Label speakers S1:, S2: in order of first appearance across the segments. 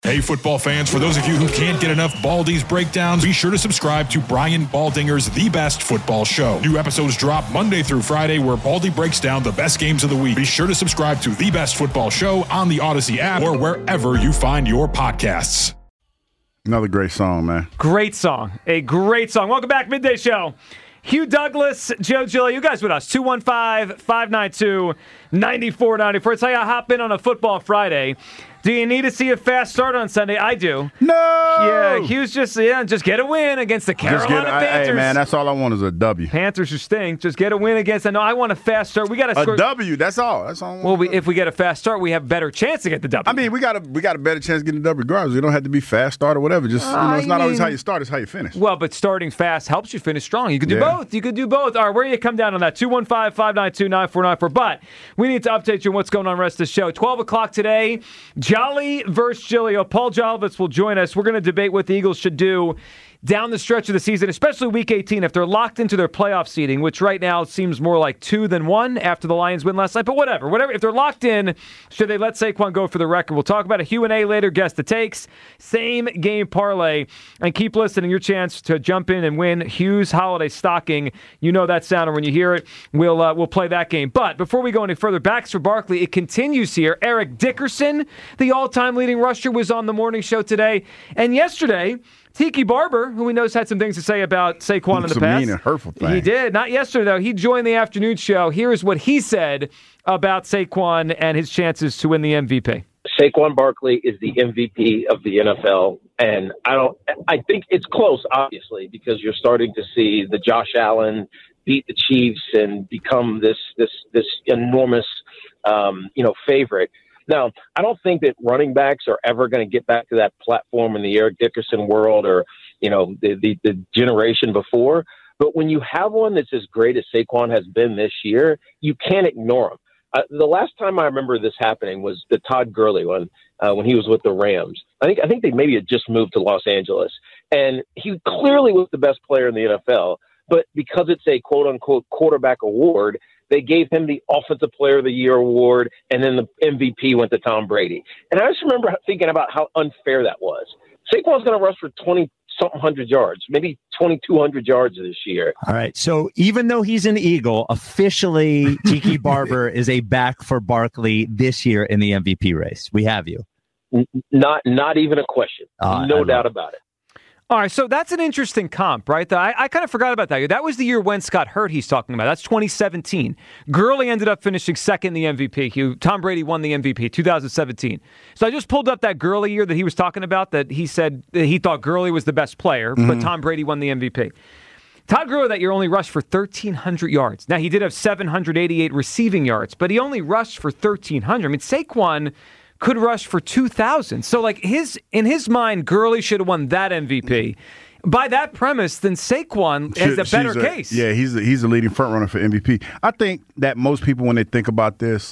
S1: Hey, football fans, for those of you who can't get enough Baldy's breakdowns, be sure to subscribe to Brian Baldinger's The Best Football Show. New episodes drop Monday through Friday, where Baldy breaks down the best games of the week. Be sure to subscribe to The Best Football Show on the Odyssey app or wherever you find your podcasts.
S2: Another great song, man.
S3: Great song. A great song. Welcome back, Midday Show. Hugh Douglas, Joe Giglio, you guys with us. 215-592-9494. It's how you hop in on a football Friday. Do you need to see a fast start on Sunday? I do.
S2: No!
S3: Yeah, Hugh's just get a win against the Carolina Panthers.
S2: Hey, man, that's all I want is a W.
S3: Panthers who stink. Just get a win against them. No, I want a fast start. We got to
S2: a W, that's all. That's all I want.
S3: Well, if we get a fast start, we have a better chance to get the W.
S2: I mean, we got a better chance of getting the W regardless. We don't have to be fast start or whatever. Just it's not always how you start, it's how you finish.
S3: Well, but starting fast helps you finish strong. You can do both. You could do both. All right, where do you come down on that? 215-592-9494. But we need to update you on what's going on the rest of the show. 12 o'clock today, Jolly versus Giglio. Paul Jolovitz will join us. We're going to debate what the Eagles should do down the stretch of the season, especially Week 18, if they're locked into their playoff seeding, which right now seems more like 2 than 1 after the Lions win last night. But whatever. If they're locked in, should they let Saquon go for the record? We'll talk about a Q&A later. Guess the takes. Same game parlay. And keep listening. Your chance to jump in and win Hugh's holiday stocking. You know that sound, and when you hear it, we'll play that game. But before we go any further, backs for Barkley, it continues here. Eric Dickerson, the all-time leading rusher, was on the morning show today. And yesterday, Tiki Barber, who we know has had some things to say about Saquon in the past.
S2: Mean and hurtful things.
S3: He did. Not yesterday, though. He joined the afternoon show. Here's what he said about Saquon and his chances to win the MVP.
S4: Saquon Barkley is the MVP of the NFL, and I think it's close, obviously, because you're starting to see the Josh Allen beat the Chiefs and become this enormous, favorite. Now, I don't think that running backs are ever going to get back to that platform in the Eric Dickerson world or, the generation before. But when you have one that's as great as Saquon has been this year, you can't ignore him. The last time I remember this happening was the Todd Gurley one when he was with the Rams. I think they maybe had just moved to Los Angeles. And he clearly was the best player in the NFL. But because it's a quote-unquote quarterback award, they gave him the Offensive Player of the Year award, and then the MVP went to Tom Brady. And I just remember thinking about how unfair that was. Saquon's going to rush for 20-something hundred yards, maybe 2,200 yards this year.
S5: All right, so even though he's an Eagle, officially Tiki Barber is a back for Barkley this year in the MVP race. We have you.
S4: Not even a question. No doubt about it.
S3: All right, so that's an interesting comp, right? I kind of forgot about that. That was the year Wentz got hurt he's talking about. That's 2017. Gurley ended up finishing second in the MVP. Tom Brady won the MVP, 2017. So I just pulled up that Gurley year that he was talking about, that he said that he thought Gurley was the best player, but Tom Brady won the MVP. Todd Gurley that year only rushed for 1,300 yards. Now, he did have 788 receiving yards, but he only rushed for 1,300. I mean, Saquon could rush for 2,000. So, in his mind, Gurley should have won that MVP. By that premise, then Saquon has a better case.
S2: Yeah, he's the leading front runner for MVP. I think that most people, when they think about this,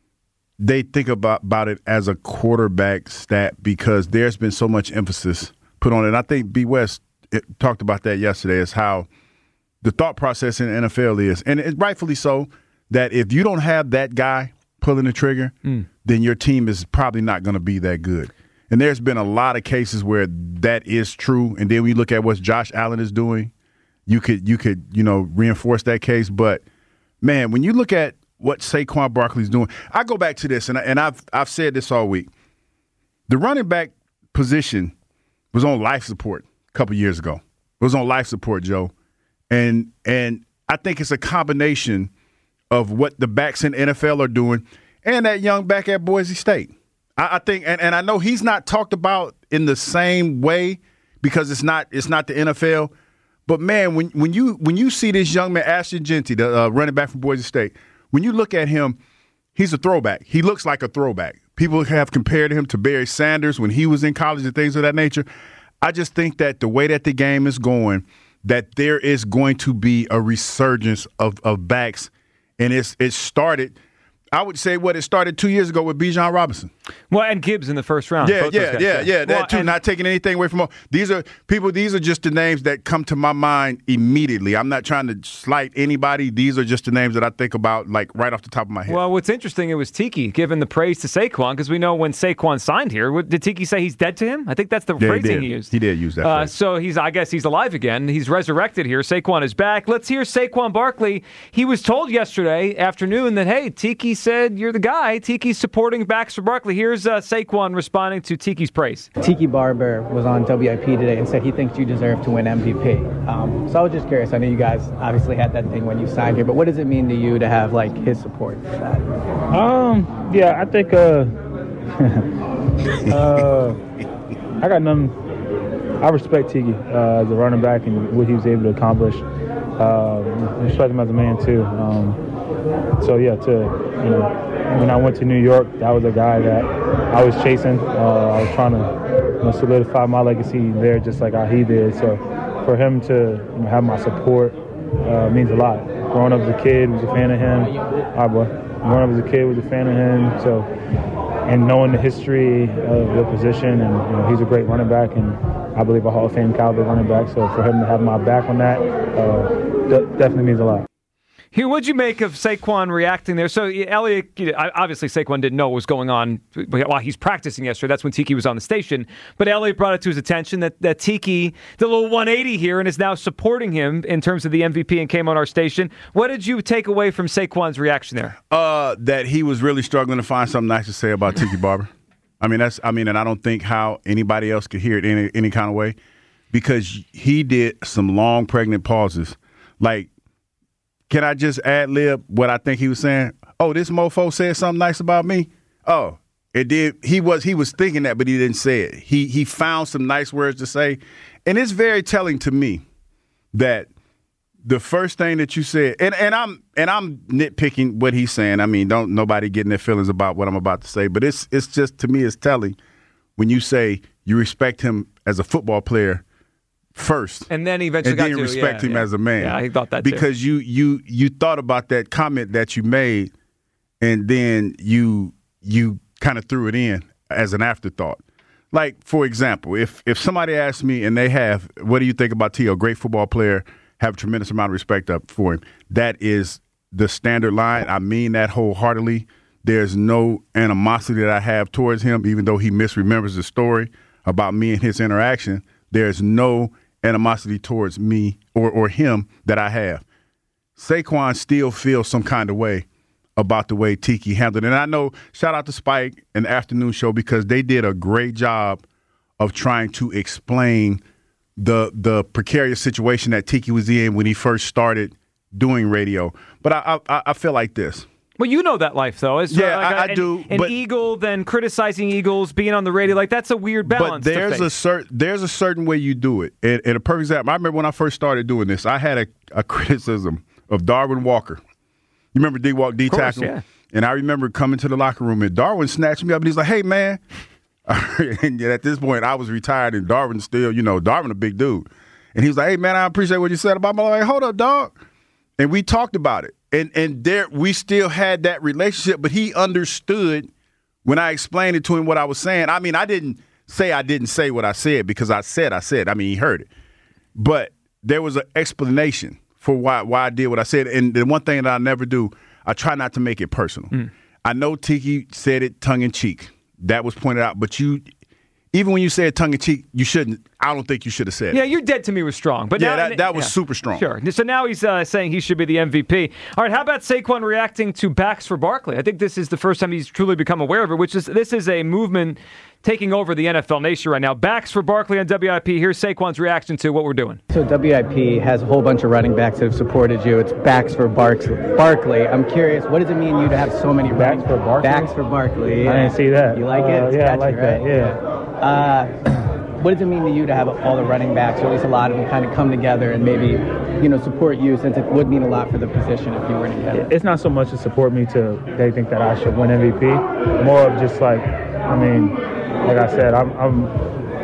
S2: they think about it as a quarterback stat because there's been so much emphasis put on it. And I think B. West talked about that yesterday, is how the thought process in the NFL is, and it's rightfully so, that if you don't have that guy pulling the trigger, then your team is probably not going to be that good. And there's been a lot of cases where that is true. And then we look at what Josh Allen is doing, you could reinforce that case. But man, when you look at what Saquon Barkley's doing, I go back to this, and I've said this all week. The running back position was on life support a couple years ago. It was on life support, Joe, and I think it's a combination of what the backs in the NFL are doing and that young back at Boise State. I think, and I know he's not talked about in the same way because it's not the NFL. But man, when you see this young man, Ashton Jeanty, the running back from Boise State, when you look at him, he's a throwback. He looks like a throwback. People have compared him to Barry Sanders when he was in college and things of that nature. I just think that the way that the game is going, that there is going to be a resurgence of backs. And it started, I would say, it started 2 years ago with Bijan Robinson.
S3: Well, and Gibbs in the first round.
S2: Yeah. That too. Not taking anything away from them. These are just the names that come to my mind immediately. I'm not trying to slight anybody. These are just the names that I think about, like, right off the top of my head.
S3: Well, what's interesting, it was Tiki giving the praise to Saquon, because we know when Saquon signed here, did Tiki say he's dead to him? I think that's the phrasing he used.
S2: He did use that phrase.
S3: So I guess he's alive again. He's resurrected here. Saquon is back. Let's hear Saquon Barkley. He was told yesterday afternoon that, hey, Tiki said you're the guy. Tiki's supporting backs for Barkley. Here's Saquon responding to Tiki's praise.
S6: Tiki Barber was on WIP today and said he thinks you deserve to win MVP. So I was just curious. I know you guys obviously had that thing when you signed here, but what does it mean to you to have like his support for that?
S7: Yeah, I think I got nothing. I respect Tiki as a running back and what he was able to accomplish. Respect him as a man too. When I went to New York, that was a guy that I was chasing. I was trying to solidify my legacy there, just like how he did. So for him to have my support means a lot. Growing up as a kid, was a fan of him. Growing up as a kid, was a fan of him. So, and knowing the history of the position, and he's a great running back, and I believe a Hall of Fame caliber running back. So for him to have my back on that definitely means a lot.
S3: Here, what'd you make of Saquon reacting there? So, Elliot, obviously Saquon didn't know what was going on while he's practicing yesterday. That's when Tiki was on the station. But Elliot brought it to his attention that Tiki did a little 180 here and is now supporting him in terms of the MVP and came on our station. What did you take away from Saquon's reaction there?
S2: That he was really struggling to find something nice to say about Tiki Barber. And I don't think how anybody else could hear it any kind of way, because he did some long, pregnant pauses. Like, can I just ad-lib what I think he was saying? Oh, this mofo said something nice about me? Oh, it did. He was thinking that, but he didn't say it. He found some nice words to say. And it's very telling to me that the first thing that you said, and I'm nitpicking what he's saying. I mean, don't nobody getting their feelings about what I'm about to say, but it's just, to me, it's telling when you say you respect him as a football player first,
S3: and then eventually
S2: respect him as a man.
S3: Yeah, I thought that
S2: because
S3: too.
S2: you thought about that comment that you made, and then you kind of threw it in as an afterthought. Like, for example, if somebody asks me and they have, what do you think about T.O., great football player, have a tremendous amount of respect up for him, that is the standard line. I mean that wholeheartedly. There's no animosity that I have towards him, even though he misremembers the story about me and his interaction. There's no animosity towards me or him that I have. Saquon still feels some kind of way about the way Tiki handled it. And I know, shout out to Spike and the afternoon show, because they did a great job of trying to explain the precarious situation that Tiki was in when he first started doing radio. But I feel like this.
S3: Well, you know that life, though.
S2: I do.
S3: An Eagle, then criticizing Eagles, being on the radio, like that's a weird balance.
S2: But there's a certain way you do it. And a perfect example, I remember when I first started doing this, I had a criticism of Darwin Walker. You remember D tackle?
S3: Yeah.
S2: And I remember coming to the locker room, and Darwin snatched me up, and he's like, "Hey, man." And at this point, I was retired, and Darwin still, Darwin a big dude. And he was like, "Hey, man, I appreciate what you said about me." I'm like, "Hold up, dog." And we talked about it. And there we still had that relationship, but he understood when I explained it to him what I was saying. I mean, I didn't say what I said, because I said. I mean, he heard it. But there was an explanation for why I did what I said. And the one thing that I never do, I try not to make it personal. I know Tiki said it tongue-in-cheek. That was pointed out. But even when you said tongue-in-cheek, you shouldn't. I don't think you should have said it.
S3: Yeah, you're dead to me was strong. But
S2: that was super strong.
S3: Sure. So now he's saying he should be the MVP. All right, how about Saquon reacting to backs for Barkley? I think this is the first time he's truly become aware of it, this is a movement taking over the NFL nation right now. Backs for Barkley on WIP. Here's Saquon's reaction to what we're doing.
S6: So WIP has a whole bunch of running backs that have supported you. It's backs for Barkley. I'm curious, what does it mean you to have so many
S7: backs for Barkley?
S6: Backs for Barkley. Yeah.
S7: I didn't see that.
S6: You like it? It's
S7: yeah,
S6: catchy,
S7: I like
S6: right?
S7: that. Yeah.
S6: What does it mean to you to have all the running backs, or at least a lot of them, kind of come together and maybe, support you, since it would mean a lot for the position if you were together?
S7: It's not so much to support me they think that I should win MVP. More of just like I said,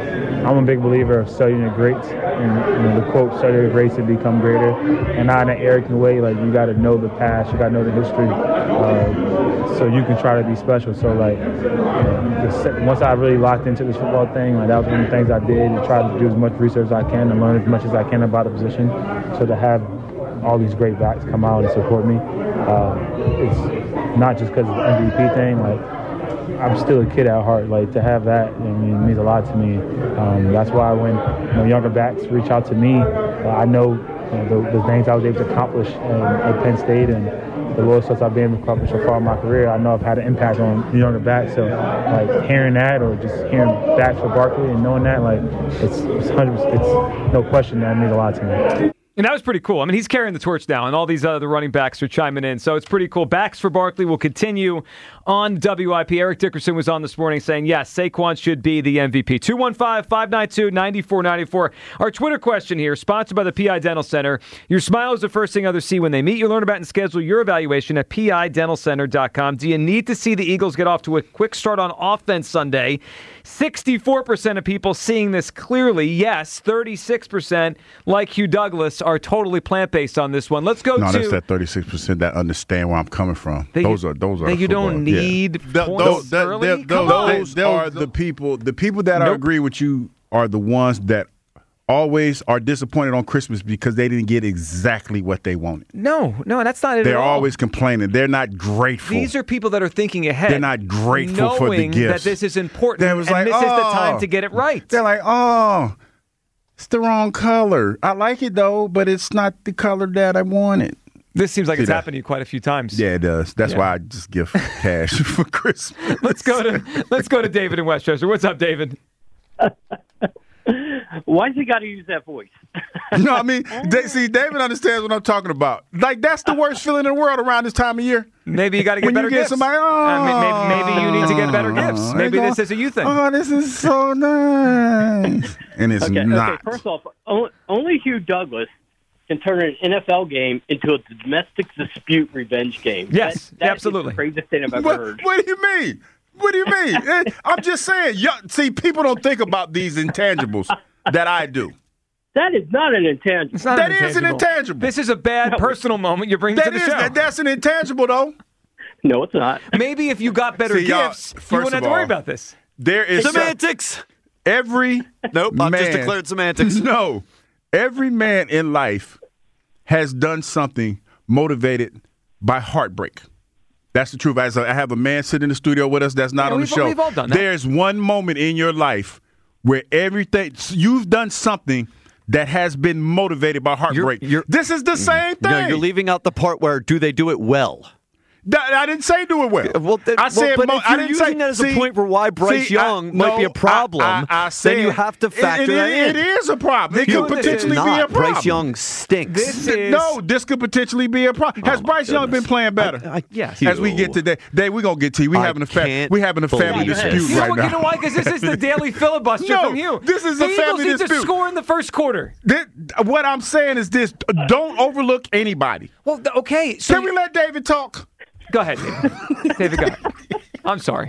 S7: I'm a big believer of studying the greats, and the quote, study the greats to become greater, and not in an arrogant way. Like, you got to know the past, you got to know the history, so you can try to be special. So, like, once I really locked into this football thing, like, that was one of the things I did, and try to do as much research as I can and learn as much as I can about the position. So to have all these great backs come out and support me, it's not just because of the MVP thing. Like, I'm still a kid at heart. Like, to have that, I mean, it means a lot to me. That's why when younger backs reach out to me, I know, the things I was able to accomplish at Penn State and the loyal stuff I've been able to accomplish so far in my career. I know I've had an impact on the younger backs. So, like, hearing that, or just hearing backs for Barkley and knowing that, like, it's 100%, it's no question that it means a lot to me.
S3: And that was pretty cool. I mean, he's carrying the torch now, and all these other running backs are chiming in. So it's pretty cool. Backs for Barkley will continue on WIP. Eric Dickerson was on this morning saying, yes, Saquon should be the MVP. 215-592-9494. Our Twitter question here, sponsored by the PI Dental Center. Your smile is the first thing others see when they meet you. Learn about and schedule your evaluation at PIDentalCenter.com. Do you need to see the Eagles get off to a quick start on offense Sunday? 64% of people seeing this clearly. Yes, 36%, like Hugh Douglas, are totally plant-based on this one. Let's go
S2: No,
S3: to...
S2: that's that 36% that understand where I'm coming from. Those are
S3: you don't need points early?
S2: Those are the people that agree with you are the ones that always are disappointed on Christmas because they didn't get exactly what they wanted.
S3: No, that's not it
S2: They're
S3: at all.
S2: always complaining. They're not grateful.
S3: These are people that are thinking ahead.
S2: They're not grateful for the
S3: knowing
S2: gifts.
S3: that this is important,
S2: They was like,
S3: this is the time to get it right.
S2: They're like, oh, it's the wrong color. I like it, though, but it's not the color that I wanted.
S3: This seems like it's
S2: that?
S3: happened to you quite a few times.
S2: Yeah, it does. That's why I just give cash for Christmas.
S3: Let's go to David in Westchester. What's up, David?
S8: Why's he got to use that voice?
S2: No, I mean, David understands what I'm talking about. Like, that's the worst feeling in the world around this time of year.
S3: Maybe you got to get
S2: when
S3: better
S2: you get
S3: gifts.
S2: Somebody,
S3: maybe you need to get better gifts. Maybe this is a you thing.
S2: Oh, this is so nice. And it's not.
S8: Okay, first off, only Hugh Douglas can turn an NFL game into a domestic dispute revenge game.
S3: Yes,
S8: that
S3: absolutely.
S8: Is the craziest thing I've ever heard.
S2: What do you mean? What do you mean? I'm just saying. See, people don't think about these intangibles that I do.
S8: That is not an intangible.
S2: That is an intangible.
S3: This is a bad personal moment you're bringing to the show.
S2: That's an intangible, though.
S8: No, it's not.
S3: Maybe if you got better gifts, you wouldn't have to worry about this.
S2: There is
S9: semantics.
S2: Nope,
S9: I've just declared semantics.
S2: No. Every man in life has done something motivated by heartbreak. That's the truth. I have a man sitting in the studio with us that's not on the show.
S3: We've all done that.
S2: There's one moment in your life where you've done something that has been motivated by heartbreak. This is the same thing.
S9: No, you're leaving out the part where do they do it well?
S2: I didn't say do it well. I said,
S9: but if you're using that as a point for why Bryce Young might be a problem, then you have to factor that in.
S2: It is a problem. It could potentially be a problem.
S9: Bryce Young stinks.
S2: This could potentially be a problem. Has Bryce Young been playing better?
S3: Yes.
S2: As we get today, we're gonna get to you. We're having a family dispute right now.
S3: You know why? Because this is the daily filibuster from you.
S2: This is a family dispute.
S3: The Eagles need to score in the first quarter.
S2: What I'm saying is this: don't overlook anybody.
S3: Well, okay. So
S2: can we let David talk?
S3: Go ahead, David. David, go ahead. I'm sorry.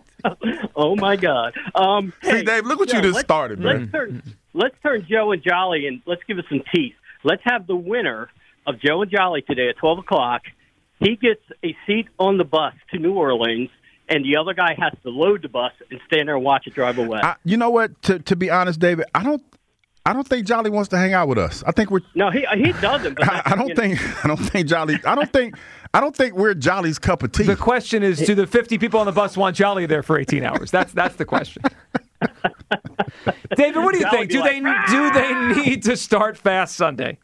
S8: Oh, my God.
S2: See, Dave, look what you just started, man.
S8: Let's turn Joe and Jolly and let's give it some teeth. Let's have the winner of Joe and Jolly today at 12 o'clock. He gets a seat on the bus to New Orleans, and the other guy has to load the bus and stand there and watch it drive away.
S2: You know what? To be honest, David, I don't think Jolly wants to hang out with us. I think we're
S8: no, he doesn't. But
S2: I don't think Jolly. I don't think we're Jolly's cup of tea.
S3: The question is, do the 50 people on the bus want Jolly there for 18 hours? That's the question. David, what do you think? Do they need to start fast Sunday?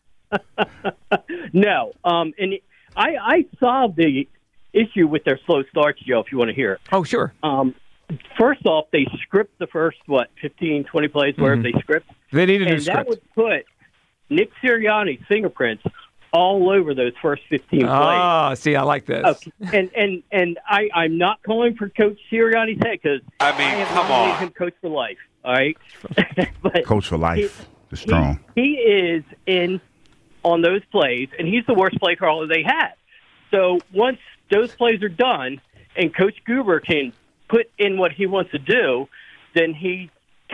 S8: No. And I solved the issue with their slow starts, Joe, if you want to hear it.
S3: Oh, sure.
S8: First off, they script the first, 15, 20 plays, wherever they script.
S3: They need a new script.
S8: And that would put Nick Sirianni's fingerprints all over those first 15 plays.
S3: Ah, see, I like this.
S8: Okay. And I'm not calling for Coach Sirianni's head because I
S9: come on,
S8: him coach for life. All right,
S2: but coach for life is strong.
S8: He is in on those plays, and he's the worst play caller they had. So once those plays are done, and Coach Goober can put in what he wants to do, then he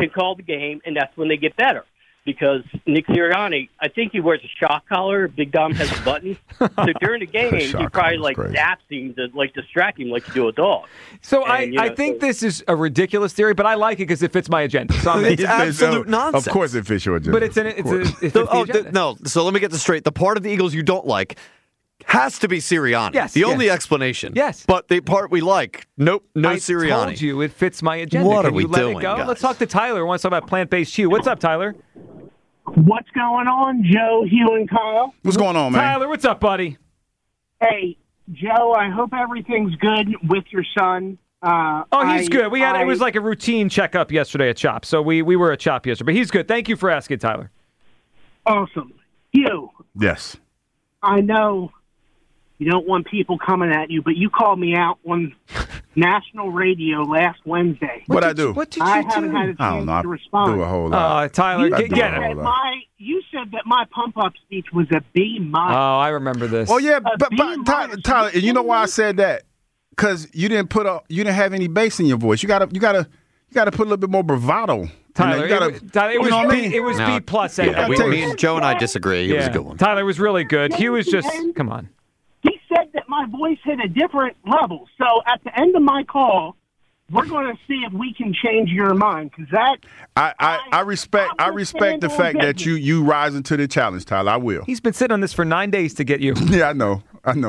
S8: can call the game, and that's when they get better. Because Nick Sirianni, I think he wears a shock collar. Big Dom has a button. So during the game, he probably zaps him to distract him like you do a dog.
S3: So I think this is a ridiculous theory, but I like it because it fits my agenda. So
S9: it's absolute nonsense.
S2: Of course, it fits your agenda.
S3: But it's
S9: no. So let me get this straight. The part of the Eagles you don't like has to be Sirianni.
S3: Yes.
S9: The only explanation.
S3: Yes.
S9: But the part we like, nope, no Sirianni.
S3: I told you it fits my agenda.
S9: What
S3: Can
S9: are we
S3: you let
S9: doing,
S3: it go?
S9: guys?
S3: Let's talk to Tyler. Who wants to talk about plant-based chew. What's up, Tyler?
S10: What's going on, Joe, Hugh, and Kyle?
S2: What's going on, man?
S3: Tyler, what's up, buddy?
S10: Hey, Joe, I hope everything's good with your son.
S3: He's good. It was like a routine checkup yesterday at CHOP, so we were at CHOP yesterday. But he's good. Thank you for asking, Tyler.
S10: Awesome. Hugh.
S2: Yes.
S10: I know you don't want people coming at you, but you called me out on national radio last Wednesday.
S2: What'd I do?
S3: What did you
S10: I
S3: do?
S10: haven't had a chance to respond.
S2: Do a whole lot.
S3: Tyler, get
S10: it.
S3: it.
S10: You said that my pump-up speech was a B-.
S3: Oh, I remember this.
S2: Oh yeah, but Tyler, and you know why I said that? Because you didn't have any bass in your voice. You gotta put a little bit more bravado.
S3: Tyler, it was B plus.
S9: Yeah, me and Joe and I disagree. It was a good one.
S3: Tyler was really good. He was just come on.
S10: He said that my voice hit a different level. So at the end of my call, we're going to see if we can change your mind. Because that
S2: I respect the fact that you rising to the challenge, Tyler. I will.
S3: He's been sitting on this for 9 days to get you.
S2: Yeah, I know.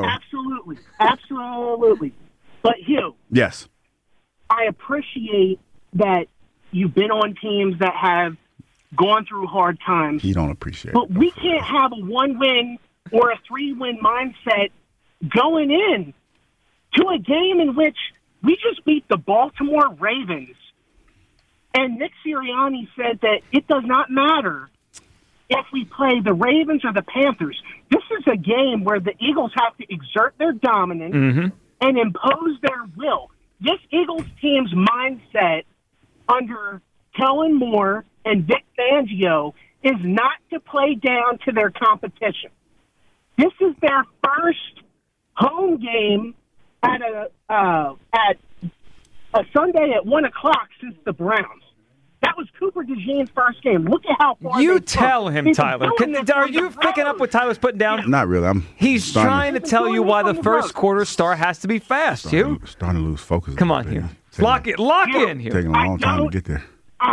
S10: Absolutely. But Hugh.
S2: Yes.
S10: I appreciate that you've been on teams that have gone through hard times.
S2: You don't appreciate it.
S10: But we can't have a 1-win or a 3-win mindset going in to a game in which we just beat the Baltimore Ravens. And Nick Sirianni said that it does not matter if we play the Ravens or the Panthers. This is a game where the Eagles have to exert their dominance and impose their will. This Eagles team's mindset under Kellen Moore and Vic Fangio is not to play down to their competition. This is their first home game at a Sunday at 1:00 since the Browns. That was Cooper DeJean's first game. Look at how far
S3: you tell him, Tyler. Are you picking up what Tyler's putting down?
S2: Not really.
S3: He's trying to tell you why the first quarter start has to be fast, Hugh.
S2: Starting to lose focus.
S3: Come on, Hugh. Lock in, Hugh.
S2: Taking a long time to get there.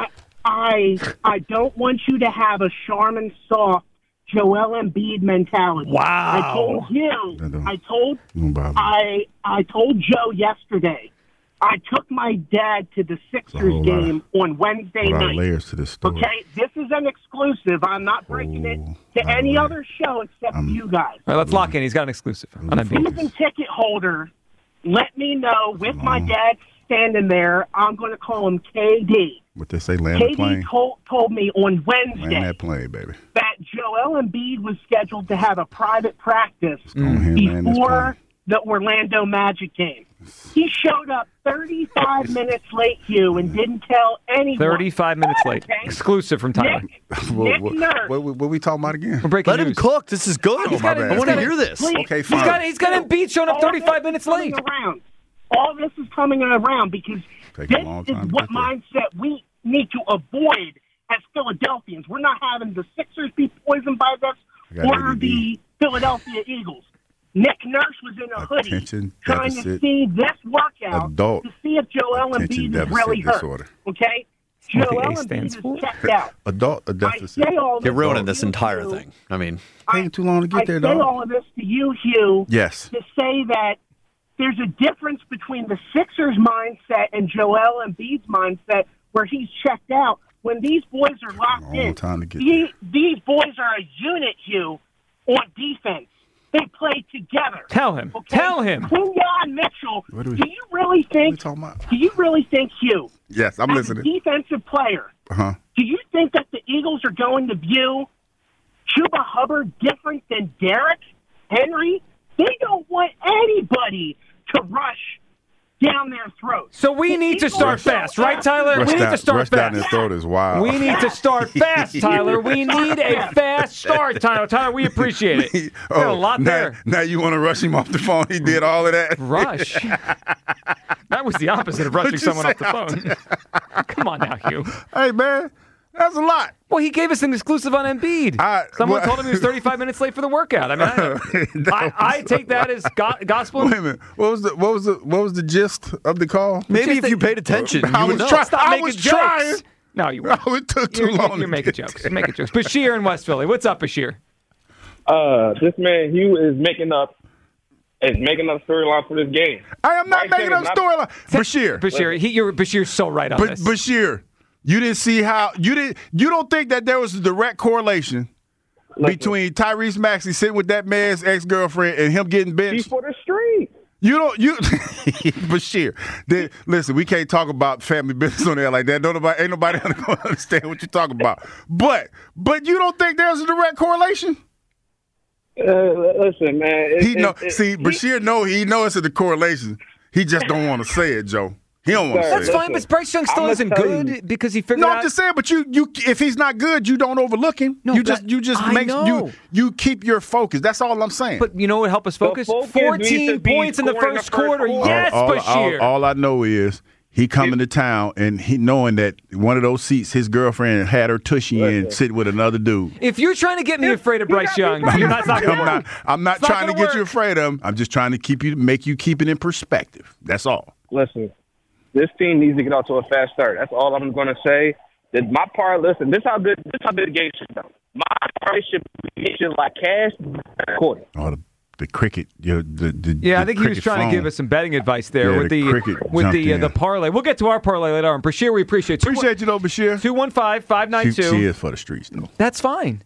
S10: I don't want you to have a Charmin soft Joel Embiid mentality.
S3: Wow.
S10: I told you. I told Joe yesterday. I took my dad to the Sixers game on Wednesday night.
S2: Layers to this story.
S10: Okay, this is an exclusive. I'm not breaking it to any other show except you guys.
S3: All right, let's lock in. He's got an exclusive.
S10: Season ticket holder, let me know with my dad standing there. I'm going to call him KD.
S2: What they say, land the plane?
S10: KD told me on Wednesday
S2: land that plane, baby.
S10: that Joel Embiid was scheduled to have a private practice before the Orlando Magic game. He showed up 35 minutes late, Hugh, and didn't tell anyone.
S3: 35 minutes late. Okay? Exclusive from Tyler.
S10: Nick Nurse.
S2: What we talking about again?
S3: We're breaking
S9: news. Let him cook. This is good. I want to hear this.
S10: Please.
S2: Okay, fine.
S3: He's got Embiid showing up 35 minutes late.
S10: All this is coming around because this is what mindset we need to avoid as Philadelphians. We're not having the Sixers be poisoned by this or the Philadelphia Eagles. Nick Nurse was in a hoodie trying to see this workout to see if Joel Embiid is really hurt. Okay? Joel Embiid is checked out.
S2: Adult deficit.
S9: You're ruining this entire thing. I mean,
S2: taking too long to get there,
S10: dog. I say all of this to you, Hugh.
S2: Yes.
S10: To say that there's a difference between the Sixers' mindset and Joel Embiid's mindset where he's checked out. When these boys are locked in, these boys are a unit, Hugh, on defense. They play together.
S3: Tell him.
S10: Okay?
S3: Tell him.
S10: Quinyon Mitchell. Do you really think, Hugh?
S2: Yes, I'm listening.
S10: As a defensive player, do you think that the Eagles are going to view Chuba Hubbard different than Derrick Henry? They don't want anybody to rush down their throats.
S3: So we need to start fast, right, Tyler? We need to start fast.
S2: Down their throat is wild.
S3: We need to start fast, Tyler. We need a fast start, Tyler. Tyler, we appreciate it. A lot there.
S2: Now you want to rush him off the phone? He did all of that.
S3: Rush. Not That was the opposite of rushing someone off the phone. Come on now, Hugh.
S2: Hey, man, that's a lot.
S3: Well, he gave us an exclusive on Embiid. Someone told him he was 35 minutes late for the workout. I mean, I take that as gospel.
S2: Wait a minute. What was the gist of the call?
S9: Maybe if you paid attention, you would know.
S3: Stop making jokes. No, you won't.
S2: It took too long.
S3: You're making jokes. You're making jokes. Bashir in West Philly. What's up, Bashir?
S11: This man Hugh is making up storyline for this game.
S2: I am not making up storyline. Bashir's
S3: so right on this.
S2: Bashir, you didn't see how you don't think that there was a direct correlation between Tyrese Maxey sitting with that man's ex-girlfriend and him getting benched?
S11: For the street.
S2: Bashir. Listen, we can't talk about family business on there like that. Ain't nobody gonna understand what you're talking about. But you don't think there's a direct correlation?
S11: Listen, man.
S2: Bashir knows it's a correlation. He just don't want to say it, Joe. He don't want to say it.
S3: That's fine, but Bryce Young still isn't good because he figured out.
S2: No, I'm just saying. But you, if he's not good, you don't overlook him. No, you just you keep your focus. That's all I'm saying.
S3: But you know what help us focus? 14 points in the first quarter. Yes, Bashir.
S2: All I know is he coming to town and he knowing that one of those seats his girlfriend had her tushy in sitting with another dude.
S3: If you're trying to get me afraid of Bryce Young, you're not going to work.
S2: I'm not trying to get you afraid of him. I'm just trying to make you keep it in perspective. That's all.
S11: Listen. This team needs to get off to a fast start. That's all I'm going to say. This how big the game should go. My parlay should be like cash quarter.
S2: Oh, the cricket.
S3: I think he was trying to give us some betting advice there with the parlay. We'll get to our parlay later on. Bashir, we appreciate you.
S2: Appreciate you, though, Bashir.
S3: 215-592.
S2: She is for the streets, though.
S3: That's fine.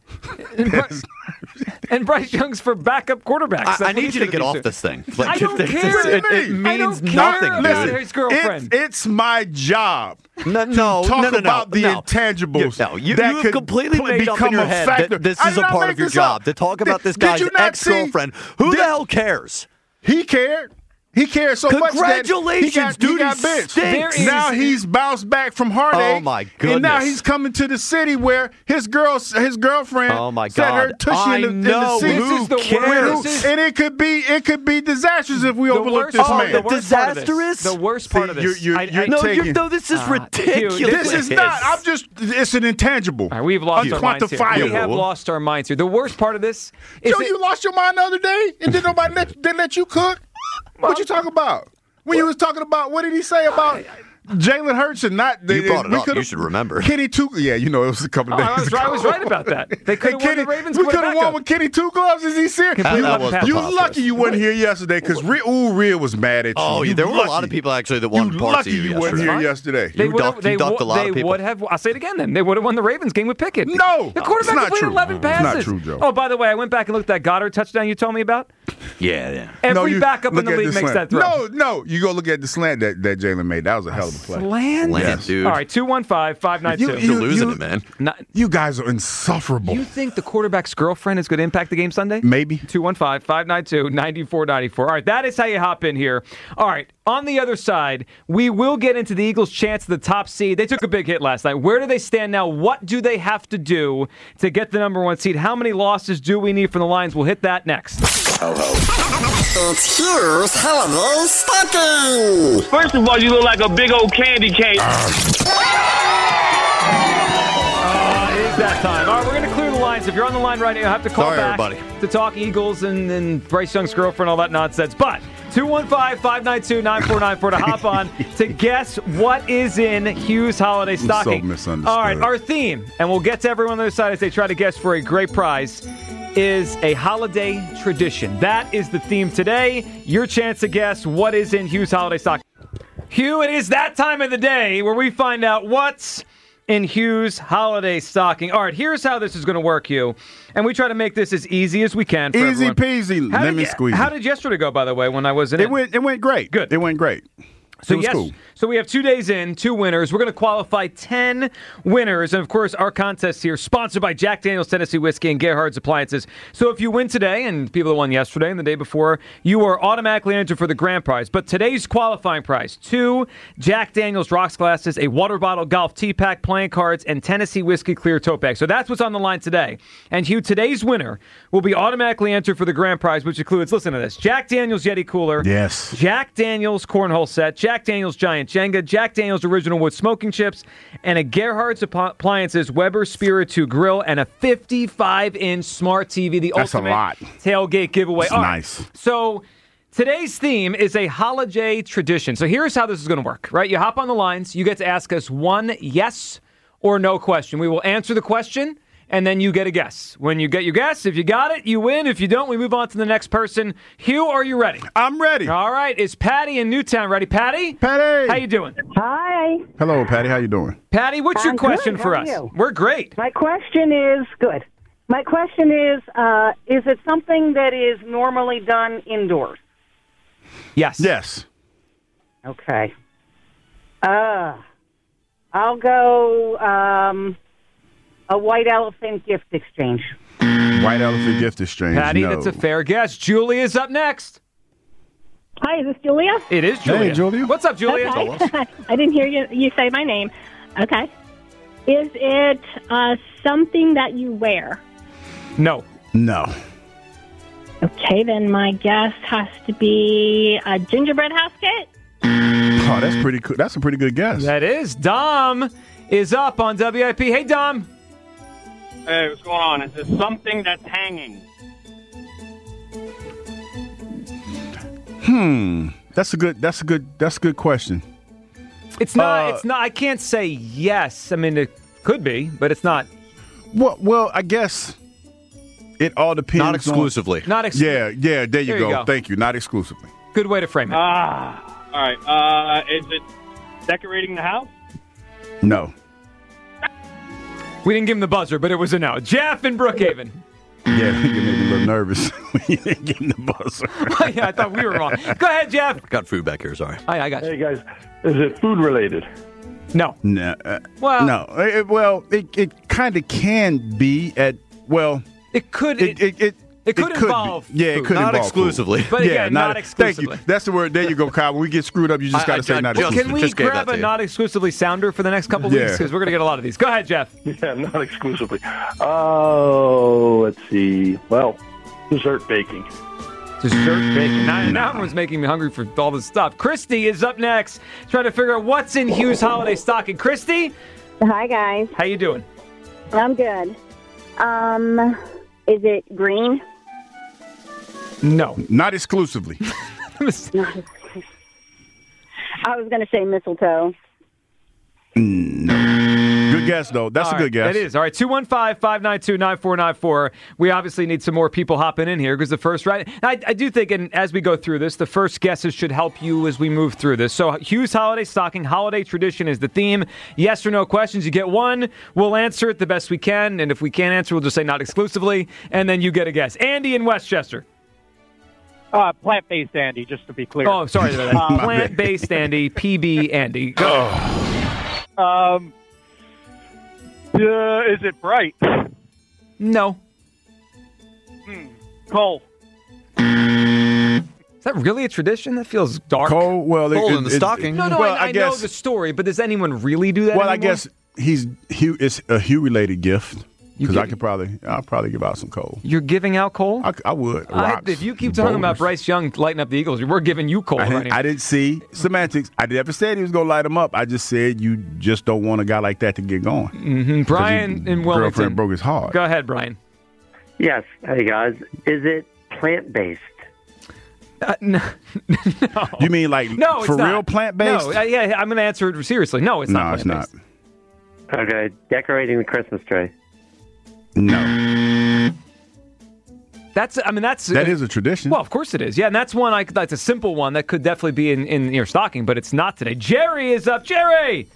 S3: And Bryce Young's for backup quarterbacks.
S9: I need you to get off this thing.
S3: I don't care.
S9: It means nothing,
S3: about his girlfriend.
S2: It's my job.
S9: No,
S2: talk about the intangibles.
S9: You have completely made up in your head that this is a part of your job to talk about this guy's ex-girlfriend. Who the hell cares?
S2: He cared. He cares so much that
S9: dude,
S2: he got benched. Now he's bounced back from heartache.
S9: Oh, my goodness.
S2: And now he's coming to the city where his girlfriend set her tushy in the seat.
S9: Who cares?
S2: And it could be disastrous if we overlook this man.
S9: Disastrous?
S3: The worst part of this.
S9: This is ridiculous.
S2: This is not. It's an intangible.
S3: Right, we've lost our minds here. We have lost our minds here. The worst part of this is
S2: Joe, you lost your mind the other day and didn't nobody let you cook? What you talking about? When you was talking about, what did he say about Jalen Hurts and not?
S9: You brought it up. You should remember.
S2: Kenny Two. Yeah, it was a couple of days ago.
S3: I was right about that. They could have won the Ravens.
S2: We could have won with Kenny Two Gloves. Is he serious? You lucky you weren't here yesterday because Rhea was mad at you.
S9: Oh, there were a lot of people actually that wanted parts of you yesterday.
S2: Wasn't here yesterday.
S9: You ducked a lot of people.
S3: They would have. I'll say it again. Then they would have won the Ravens game with Pickett.
S2: No,
S3: the quarterback completed 11 passes.
S2: It's not true, Joe.
S3: Oh, by the way, I went back and looked at that Goddard touchdown you told me about.
S9: Yeah.
S3: Every backup in the league makes that throw.
S2: No. You go look at the slant that Jalen made. That was a hell of a play.
S3: Slant?
S9: Yes. Dude.
S3: All right, 215-592.
S9: You're losing it, man.
S2: You guys are insufferable.
S3: You think the quarterback's girlfriend is going to impact the game Sunday?
S2: Maybe.
S3: 215-592-9494. All right, that is how you hop in here. All right, on the other side, we will get into the Eagles' chance at the top seed. They took a big hit last night. Where do they stand now? What do they have to do to get the number one seed? How many losses do we need from the Lions? We'll hit that next.
S12: It's Hugh's Holiday Stocking.
S11: First of all, you look like a big old candy cane.
S3: It is that time. All right, we're going to clear the lines. If you're on the line right now, you have to call back to talk Eagles and Bryce Young's girlfriend, all that nonsense. But 215-592-9494 to hop on to guess what is in Hugh's Holiday Stocking.
S2: So misunderstood.
S3: All right, our theme, and we'll get to everyone on the other side as they try to guess for a great prize, is a holiday tradition. That is the theme today. Your chance to guess what is in Hugh's Holiday Stocking. Hugh, it is that time of the day where we find out what's in Hugh's Holiday Stocking. All right, here's how this is going to work, Hugh. And we try to make this as easy as we can for
S2: easy
S3: everyone.
S2: Peasy, lemon squeezy.
S3: How did yesterday go, by the way, when I was in it?
S2: It went great.
S3: Good.
S2: It went great.
S3: So cool. So we have 2 days in, 2 winners. We're going to qualify 10 winners. And, of course, our contest here sponsored by Jack Daniel's Tennessee Whiskey and Gerhard's Appliances. So if you win today, and people that won yesterday and the day before, you are automatically entered for the grand prize. But today's qualifying prize, 2 Jack Daniel's rocks glasses, a water bottle golf tee pack, playing cards, and Tennessee Whiskey clear tote bag. So that's what's on the line today. And, Hugh, today's winner will be automatically entered for the grand prize, which includes, listen to this, Jack Daniel's Yeti Cooler.
S2: Yes.
S3: Jack Daniel's Cornhole Set, Jack Daniels Giant Jenga, Jack Daniels Original Wood Smoking Chips, and a Gerhardt's Appliances Weber Spirit 2 Grill, and a 55-inch smart TV, the ultimate tailgate giveaway.
S2: That's nice.
S3: So today's theme is a holiday tradition. So here's how this is going to work, right? You hop on the lines. You get to ask us one yes or no question. We will answer the question, and then you get a guess. When you get your guess, if you got it, you win. If you don't, we move on to the next person. Hugh, are you ready?
S2: I'm ready.
S3: All right. Is Patty in Newtown ready? Patty?
S2: Patty!
S3: How you doing?
S13: Hi.
S2: Hello, Patty. How you doing?
S3: Patty, what's your question
S13: good.
S3: for
S13: How
S3: us?
S13: are you?
S3: We're great.
S13: My question is good. My question is it something that is normally done indoors?
S3: Yes.
S2: Yes.
S13: Okay. I'll go a white elephant gift exchange.
S2: White elephant gift exchange.
S3: Patty,
S2: no.
S3: that's a fair guess. Julia is up next.
S14: Hi, is this Julia?
S3: It is Julia.
S2: Hey, Julia.
S3: What's up, Julia?
S14: Okay. I didn't hear you say my name. Okay. Is it something that you wear?
S3: No.
S2: No.
S14: Okay, then my guess has to be a gingerbread house kit.
S2: Oh, that's pretty cool. That's a pretty good guess.
S3: That is. Dom is up on WIP. Hey, Dom.
S15: Hey, what's going on? Is this something that's hanging?
S2: That's a good question.
S3: It's not. I can't say yes. I mean, it could be, but it's not.
S2: Well, I guess it all depends.
S9: Not exclusively.
S3: Not exclusively.
S2: Yeah. There you go. Thank you. Not exclusively.
S3: Good way to frame it.
S15: All right. Is it decorating the house?
S2: No.
S3: We didn't give him the buzzer, but it was a no. Jeff in Brookhaven.
S2: Yeah, you made me a little nervous when you didn't get the buzzer.
S3: Yeah, I thought we were wrong. Go ahead, Jeff.
S9: Got food back here, sorry.
S3: I got you.
S16: Hey, guys. Is it food related?
S3: No.
S2: No.
S3: Well,
S2: no. It kind of can be at, well.
S3: It could. It could involve
S2: food. Yeah, it could
S9: not
S2: involve
S9: exclusively.
S2: Food.
S3: But again, not exclusively.
S2: Thank you. That's the word. There you go, Kyle. When we get screwed up, you just got to say not exclusively.
S3: Can we grab a not exclusively sounder for the next couple weeks? Because we're going to get a lot of these. Go ahead, Jeff.
S16: Yeah, not exclusively. Oh, let's see. Well, dessert baking.
S3: Dessert baking. Now everyone's making me hungry for all this stuff. Christy is up next, trying to figure out what's in Hugh's holiday stocking. Christy?
S17: Hi, guys.
S3: How you doing?
S17: I'm good. Is it green?
S2: No. Not exclusively.
S17: I was going to say mistletoe.
S2: No. Good guess, though. That's a good guess.
S3: It is. All right, 215-592-9494. We obviously need some more people hopping in here because the first right. I do think, and as we go through this, the first guesses should help you as we move through this. So Hugh's holiday stocking, holiday tradition is the theme. Yes or no questions. You get one. We'll answer it the best we can, and if we can't answer, we'll just say not exclusively, and then you get a guess. Andy in Westchester.
S15: Plant-based Andy, just to be clear.
S3: Oh, sorry about that. Plant-based Andy, PB Andy. Go.
S15: Is it bright?
S3: No.
S15: Coal.
S3: Is that really a tradition? That feels dark.
S2: Coal? Well,
S9: coal in the stocking.
S3: No,
S2: well,
S3: I know the story, but does anyone really do that
S2: Well,
S3: anymore?
S2: I guess it's a Hugh-related gift. Because I'll probably give out some coal.
S3: You're giving out coal?
S2: I would. Rocks,
S3: if you keep talking about Bryce Young lighting up the Eagles, we're giving you coal right here.
S2: I didn't see semantics. I never said he was going to light them up. I just said you just don't want a guy like that to get going.
S3: Mm-hmm. Brian in Wilmington.
S2: Girlfriend broke his heart.
S3: Go ahead, Brian.
S18: Yes. Hey, guys. Is it plant-based?
S3: No.
S2: You mean like for real plant-based?
S3: No, yeah, I'm going to answer it seriously. No, it's not plant-based.
S2: No, it's not.
S18: Okay. Decorating the Christmas tree.
S2: No.
S3: That is
S2: a tradition.
S3: Well, of course it is. Yeah, and that's one that's a simple one that could definitely be in your stocking, but it's not today. Jerry is up. Jerry!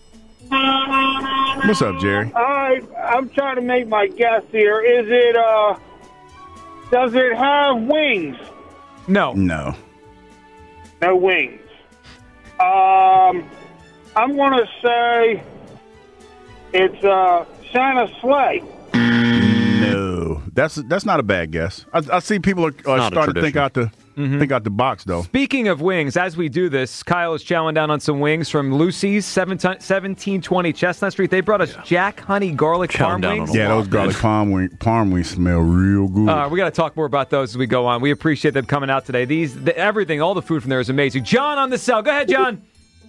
S2: What's up, Jerry?
S19: I'm trying to make my guess here. Is it, does it have wings?
S3: No.
S2: No.
S19: No wings. I'm going to say it's Santa's sleigh.
S2: No, that's not a bad guess. I see people are starting to think out the Think out the box, though.
S3: Speaking of wings, as we do this, Kyle is chowing down on some wings from Lucy's, 1720 Chestnut Street. They brought us Jack Honey Garlic Parm Wings.
S2: Yeah, those garlic parm wings smell real good.
S3: We got to talk more about those as we go on. We appreciate them coming out today. Everything, all the food from there is amazing. John on the cell. Go ahead, John.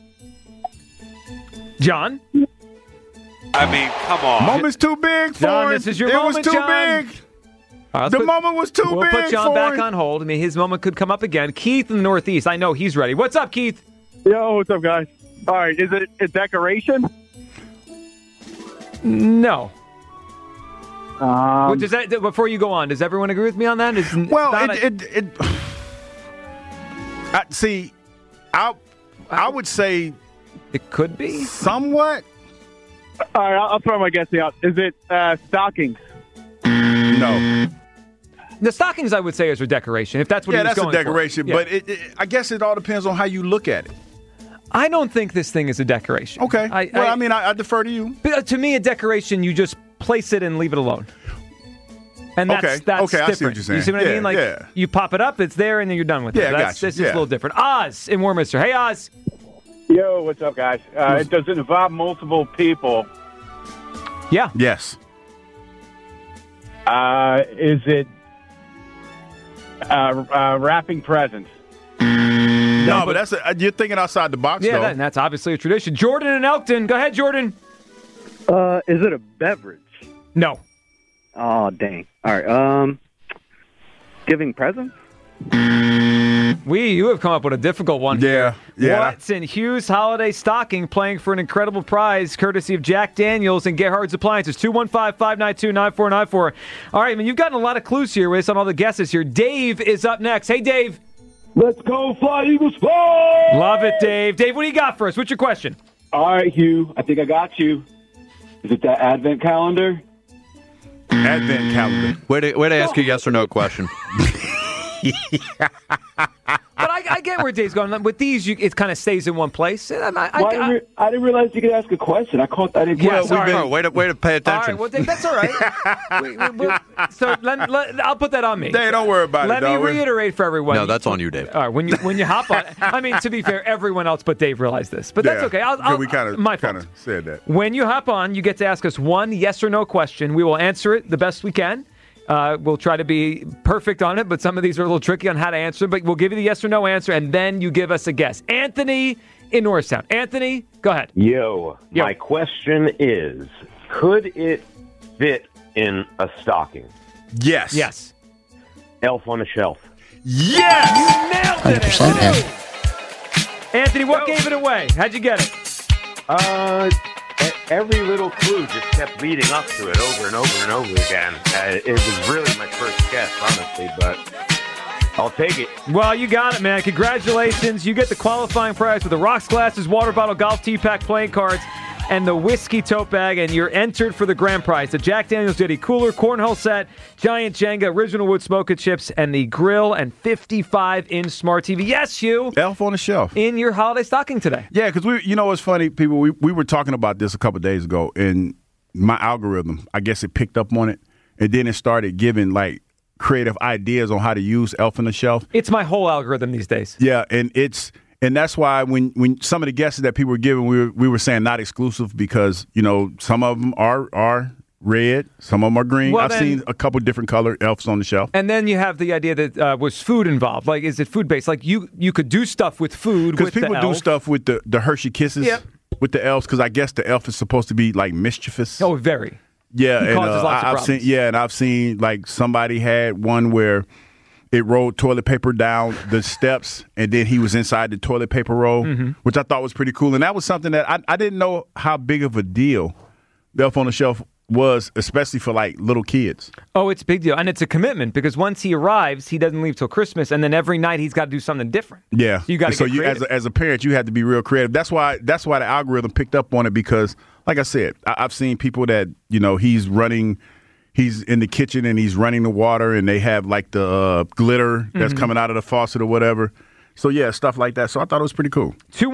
S3: John?
S20: I mean, come on.
S2: Moment's too big for
S3: John,
S2: him.
S3: this is your moment,
S2: was too
S3: John.
S2: big. The moment was too big.
S3: We'll put John back
S2: him.
S3: on hold. I mean, his moment could come up again. Keith in the Northeast. I know he's ready. What's up, Keith?
S21: Yo, what's up, guys? All right, is it a decoration?
S3: No. Does that, before you go on, does everyone agree with me on that?
S2: See, I would say
S3: it could be
S2: somewhat.
S21: All right, I'll throw my guessing out. Is it stockings?
S2: No.
S3: The stockings, I would say, is a decoration. If that's what he was going
S2: that's a decoration.
S3: for.
S2: But I guess it all depends on how you look at it.
S3: I don't think this thing is a decoration.
S2: Okay. I defer to you.
S3: But to me, a decoration, you just place it and leave it alone. And that's different.
S2: I see what you're saying.
S3: You see what I mean? Like, you pop it up, it's there, and then you're done with it. This is a little different. Oz in Warminster. Hey, Oz.
S19: Yo, what's up, guys? Does it involve multiple people?
S3: Yeah.
S2: Yes.
S19: Is it wrapping presents?
S2: No, but you're thinking outside the box, though.
S3: Yeah, that's obviously a tradition. Jordan in Elkton. Go ahead, Jordan.
S18: Is it a beverage?
S3: No.
S18: Oh, dang. All right. Giving presents?
S3: You have come up with a difficult one.
S2: Yeah.
S3: What's in Hughes' holiday stocking playing for an incredible prize courtesy of Jack Daniels and Gerhard's Appliances? 215-592-9494. All right, you've gotten a lot of clues here based on all the guesses here. Dave is up next. Hey, Dave.
S19: Let's go, Fly Eagles fly!
S3: Love it, Dave. Dave, what do you got for us? What's your question?
S19: All right, Hugh. I think I got you. Is it that Advent calendar?
S2: Advent calendar.
S9: Way to ask a yes or no question.
S3: But I get where Dave's going. With these, it kind of stays in one place.
S19: I didn't realize you could ask a question. I didn't.
S9: Way to pay attention.
S3: All right, well, Dave, that's all right. So I'll put that on me.
S2: Dave, don't worry about
S3: Let me reiterate for everyone.
S9: No, that's on you, Dave.
S3: All right, when you hop on, to be fair, everyone else but Dave realized this, but that's okay.
S2: We kind of said that.
S3: When you hop on, you get to ask us one yes or no question. We will answer it the best we can. We'll try to be perfect on it, but some of these are a little tricky on how to answer. But we'll give you the yes or no answer, and then you give us a guess. Anthony in Norristown. Anthony, go ahead.
S22: Yo, my question is, could it fit in a stocking?
S2: Yes.
S3: Yes.
S22: Elf on a Shelf.
S2: Yes!
S3: You nailed it, Anthony. Anthony, what gave it away? How'd you get it?
S22: Every little clue just kept leading up to it over and over and over again. It was really my first guess, honestly, but I'll take it.
S3: Well, you got it, man. Congratulations. You get the qualifying prize with the rocks, glasses, water bottle, golf tee pack, playing cards, and the whiskey tote bag, and you're entered for the grand prize. The Jack Daniels Diddy Cooler, Cornhole Set, Giant Jenga, Original Wood Smoke and Chips, and the grill and 55-inch smart TV. Yes, Hugh.
S2: Elf on the Shelf.
S3: In your holiday stocking today.
S2: Yeah, because you know what's funny, people, we were talking about this a couple of days ago, and my algorithm, I guess it picked up on it, and then it started giving, creative ideas on how to use Elf on the Shelf.
S3: It's my whole algorithm these days.
S2: Yeah, and that's why when some of the guesses that people were giving, we were saying not exclusive because, some of them are red, some of them are green.
S3: Well,
S2: I've seen a couple different color elves on the shelf.
S3: And then you have the idea that was food involved. Like, is it food-based? Like, you could do stuff with food with the elf.
S2: Because people do stuff with the Hershey Kisses with the elves because I guess the elf is supposed to be, mischievous.
S3: Oh, very.
S2: Yeah,
S3: he causes lots of problems.
S2: I've seen, somebody had one where it rolled toilet paper down the steps, and then he was inside the toilet paper roll, which I thought was pretty cool. And that was something that I didn't know how big of a deal the Elf on the Shelf was, especially for, little kids.
S3: Oh, it's a big deal. And it's a commitment because once he arrives, he doesn't leave till Christmas, and then every night he's got to do something different.
S2: Yeah.
S3: So you got to get creative.
S2: As a parent, you had to be real creative. That's why the algorithm picked up on it because, like I said, I've seen people that, he's in the kitchen and he's running the water and they have the glitter that's coming out of the faucet or whatever. So, yeah, stuff like that. So I thought it was pretty cool.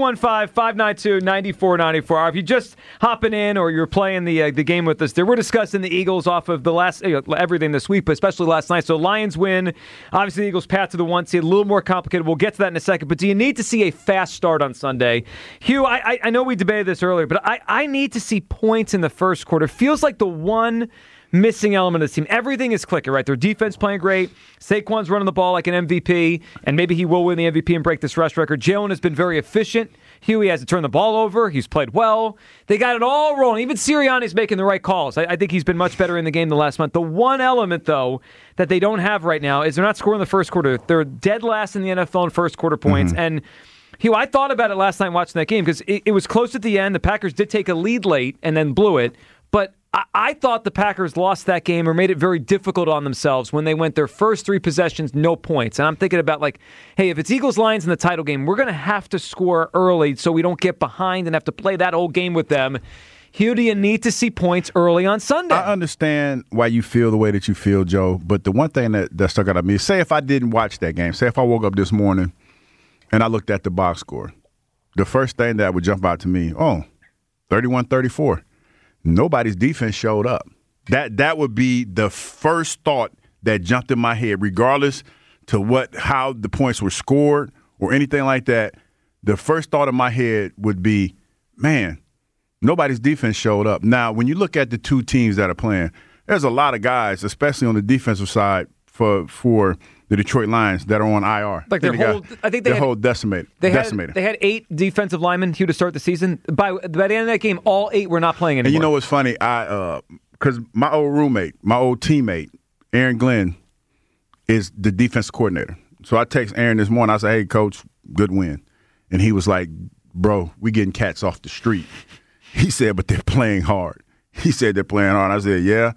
S3: 215-592-9494. If you're just hopping in or you're playing the game with us, there we're discussing the Eagles off of the last everything this week, but especially last night. So Lions win. Obviously, the Eagles path to the 1 seed. A little more complicated. We'll get to that in a second. But do you need to see a fast start on Sunday? Hugh, I know we debated this earlier, but I need to see points in the first quarter. Feels like the one missing element of this team. Everything is clicking, right? Their defense playing great. Saquon's running the ball like an MVP, and maybe he will win the MVP and break this rush record. Jalen has been very efficient. Huey has to turn the ball over. He's played well. They got it all rolling. Even Sirianni's making the right calls. I think he's been much better in the game the last month. The one element, though, that they don't have right now is they're not scoring the first quarter. They're dead last in the NFL in first quarter points, and Hugh, I thought about it last night watching that game because it was close at the end. The Packers did take a lead late and then blew it, but I thought the Packers lost that game or made it very difficult on themselves when they went their first 3 possessions, no points. And I'm thinking about hey, if it's Eagles-Lions in the title game, we're going to have to score early so we don't get behind and have to play that whole game with them. Hugh, do you need to see points early on Sunday?
S2: I understand why you feel the way that you feel, Joe, but the one thing that stuck out at me is, say if I didn't watch that game, say if I woke up this morning and I looked at the box score, the first thing that would jump out to me, 31-34. Nobody's defense showed up. That would be the first thought that jumped in my head, regardless to how the points were scored or anything like that. The first thought in my head would be, man, nobody's defense showed up. Now, when you look at the two teams that are playing, there's a lot of guys, especially on the defensive side, for the Detroit Lions that are on IR.
S3: Like
S2: their whole decimated.
S3: They had 8 defensive linemen, Hugh, to start the season. By the end of that game, all 8 were not playing anymore.
S2: And you know what's funny? Because my old roommate, my old teammate, Aaron Glenn, is the defense coordinator. So I text Aaron this morning. I said, hey, Coach, good win. And he was like, bro, we getting cats off the street. He said, but they're playing hard. He said they're playing hard. I said, yeah.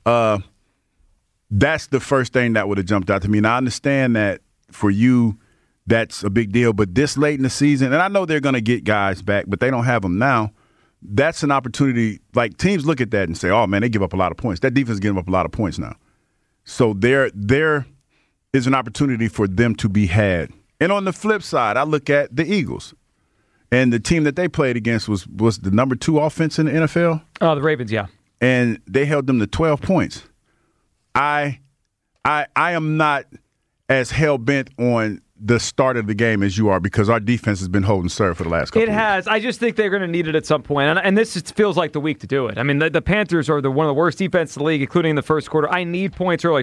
S2: That's the first thing that would have jumped out to me. Now, I understand that for you, that's a big deal. But this late in the season, and I know they're going to get guys back, but they don't have them now. That's an opportunity. Like, teams look at that and say, oh, man, they give up a lot of points. That defense is giving up a lot of points now. So there is an opportunity for them to be had. And on the flip side, I look at the Eagles. And the team that they played against was the number 2 offense in the NFL.
S3: Oh, the Ravens, yeah.
S2: And they held them to 12 points. I am not as hell-bent on the start of the game as you are because our defense has been holding serve for the last couple of weeks.
S3: It has. I just think they're going to need it at some point. And this feels like the week to do it. I mean, the Panthers are one of the worst defenses in the league, including in the first quarter. I need points early.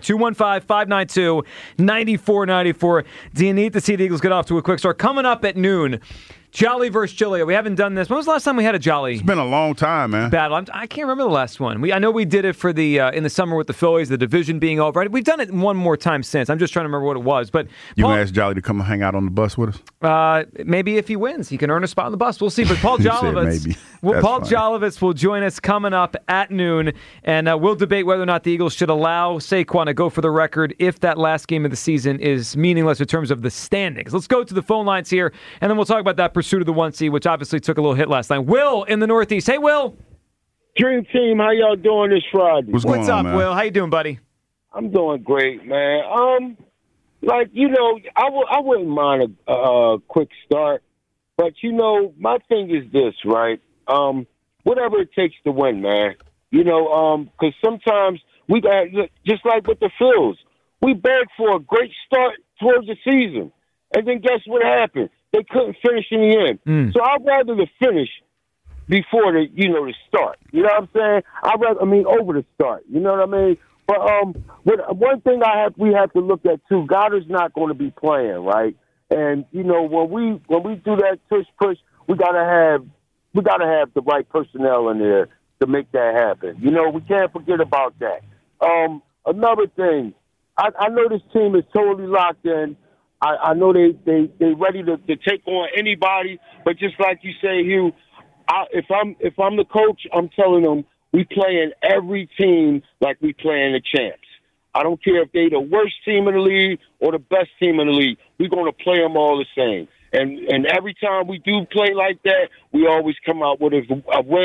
S3: 215-592-9494. Do you need to see the Eagles get off to a quick start? Coming up at noon, Jolly versus Giglio. We haven't done this. When was the last time we had a Jolly?
S2: It's been a long time, man.
S3: Battle. I can't remember the last one. I know we did it for the in the summer with the Phillies, the division being over. We've done it one more time since. I'm just trying to remember what it was. But
S2: you can ask Jolly to come and hang out on the bus with
S3: us? Maybe if he wins, he can earn a spot on the bus. We'll see. But Paul Jolovitz will join us coming up at noon, and we'll debate whether or not the Eagles should allow Saquon to go for the record if that last game of the season is meaningless in terms of the standings. Let's go to the phone lines here, and then we'll talk about that pursuit of the 1 seed, which obviously took a little hit last night. Will in the Northeast. Hey, Will.
S19: Dream Team, how y'all doing this Friday?
S3: What's up, man? Will? How you doing, buddy?
S19: I'm doing great, man. I wouldn't mind a quick start, but my thing is this, right? Whatever it takes to win, man. Because sometimes we got, just like with the Phils, we begged for a great start towards the season, and then guess what happened? They couldn't finish in the end. So I'd rather the finish before the start. You know what I'm saying? Over the start. You know what I mean? But one thing we have to look at too. Goddard's not going to be playing, right? And when we do that push, we gotta have the right personnel in there to make that happen. We can't forget about that. Another thing, I know this team is totally locked in. I know they ready to take on anybody, but just like you say, Hugh, if I'm the coach, I'm telling them we playing every team like we playing the champs. I don't care if they the worst team in the league or the best team in the league. We're going to play them all the same. And every time we do play like that, we always come out with a win.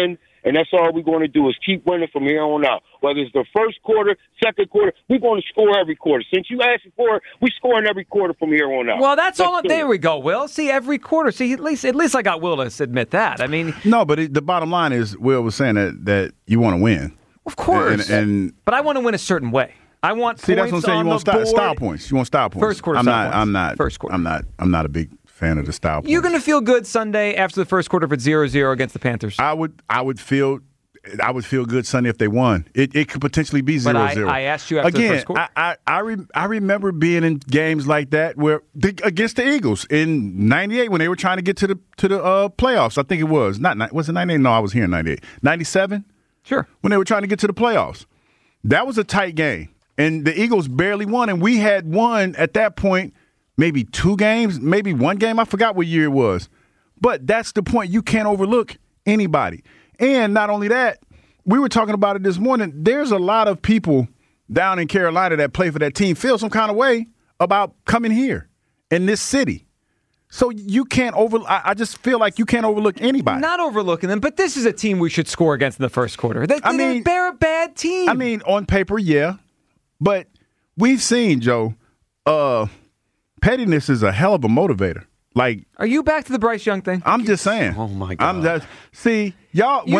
S19: And that's all we're going to do is keep winning from here on out. Whether it's the first quarter, second quarter, we're going to score every quarter. Since you asked for it, we're scoring every quarter from here on out.
S3: Well, that's all. There we go, Will. See, every quarter. See, at least I got Will to admit that. I mean,
S2: no, but the bottom line is Will was saying that you want to win.
S3: Of course.
S2: But
S3: I want to win a certain way. I want
S2: see.
S3: Points
S2: that's what I'm saying. You want style points. You want style points.
S3: First quarter.
S2: I'm not.
S3: First quarter.
S2: I'm not a big fan of the style points.
S3: You're going to feel good Sunday after the first quarter if it's 0-0 against the Panthers.
S2: I would feel good Sunday if they won. It could potentially be 0-0.
S3: But I asked you after the first quarter.
S2: I remember being in games like that where against the Eagles in '98 when they were trying to get to the playoffs. I think it was was it '98? No, I was here in '98. '97.
S3: Sure.
S2: When they were trying to get to the playoffs, that was a tight game, and the Eagles barely won, and we had won at that point maybe 2 games, maybe 1 game. I forgot what year it was, but that's the point. You can't overlook anybody. And not only that, we were talking about it this morning. There's a lot of people down in Carolina that play for that team feel some kind of way about coming here in this city. So you can't I just feel like you can't overlook anybody.
S3: Not overlooking them, but this is a team we should score against in the first quarter. They're a bad team.
S2: I mean, on paper, yeah. But we've seen, Joe, pettiness is a hell of a motivator. Like,
S3: are you back to the Bryce Young thing?
S2: I'm just saying.
S9: Oh my God!
S2: See, y'all.
S3: Dude,